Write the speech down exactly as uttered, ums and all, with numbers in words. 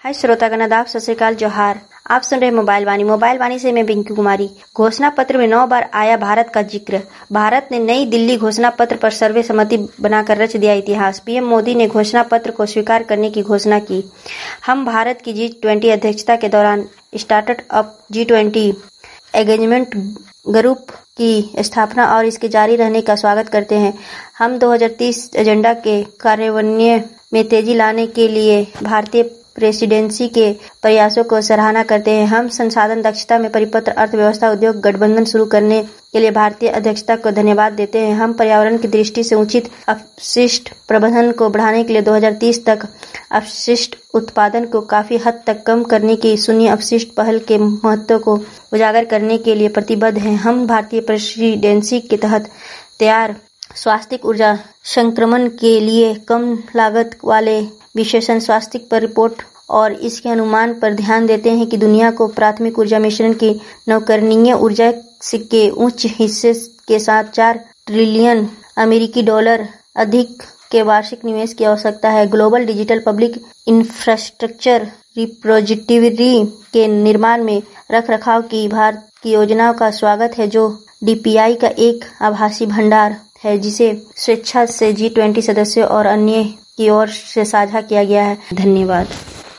हाय श्रोतागण, आदाब, सत श्री अकाल, जोहार। आप सुन रहे मोबाइल वाणी। मोबाइल वाणी से मैं पिंकी कुमारी। घोषणा पत्र में नौ बार आया भारत का जिक्र। भारत ने नई दिल्ली घोषणा पत्र पर सर्वसम्मति बनाकर रच दिया इतिहास। पीएम मोदी ने घोषणा पत्र को स्वीकार करने की घोषणा की। हम भारत की जी ट्वेंटी अध्यक्षता के दौरान startup G twenty engagement group की स्थापना और इसके जारी रहने का स्वागत करते हैं। हम दो हज़ार तीस एजेंडा के कार्यान्वयन में तेजी लाने के लिए भारतीय प्रेसिडेंसी के प्रयासों को सराहना करते हैं। हम संसाधन दक्षता में परिपत्र अर्थव्यवस्था उद्योग गठबंधन शुरू करने के लिए भारतीय अध्यक्षता को धन्यवाद देते हैं। हम पर्यावरण की दृष्टि से उचित अपशिष्ट प्रबंधन को बढ़ाने के लिए दो हज़ार तीस तक अपशिष्ट उत्पादन को काफी हद तक कम करने की शून्य अपशिष्ट पहल के महत्व को उजागर करने के लिए प्रतिबद्ध हैं। हम भारतीय प्रेसिडेंसी के तहत तैयार स्वास्थ्य ऊर्जा संक्रमण के लिए कम लागत वाले विशेषण स्वास्थ्य पर रिपोर्ट और इसके अनुमान पर ध्यान देते हैं कि दुनिया को प्राथमिक ऊर्जा मिश्रण की नवकरणीय ऊर्जा के उच्च हिस्से के साथ चार ट्रिलियन अमेरिकी डॉलर अधिक के वार्षिक निवेश की आवश्यकता है। Global digital public infrastructure repository के निर्माण में रख रखाव की भारत की योजनाओं का स्वागत है, जो डीपीआई का एक आभासी भंडार है जिसे स्वेच्छा से जी ट्वेंटी सदस्यों और अन्य की ओर से साझा किया गया है। धन्यवाद।